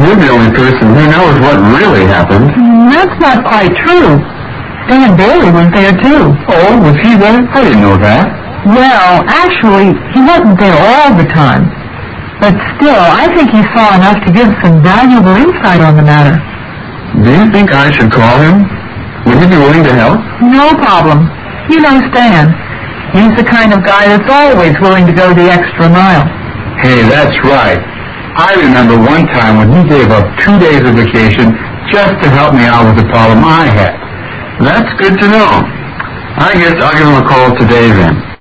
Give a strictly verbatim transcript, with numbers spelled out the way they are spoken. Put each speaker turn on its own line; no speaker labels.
You're the only person who knows what really happened.
That's not quite true. Dan Bailey was there, too.
Oh, was he there? I didn't know that.
Well, actually, he wasn't there all the time. But still, I think he saw enough to give some valuable insight on the matter.
Do you think I should call him? Would he be willing to help?
No problem. You know Stan. He's the kind of guy that's always willing to go the extra mile.
Hey, that's right. I remember one time when he gave up two days of vacation just to help me out with the problem I had. That's good to know. I guess I'll give him a call today then.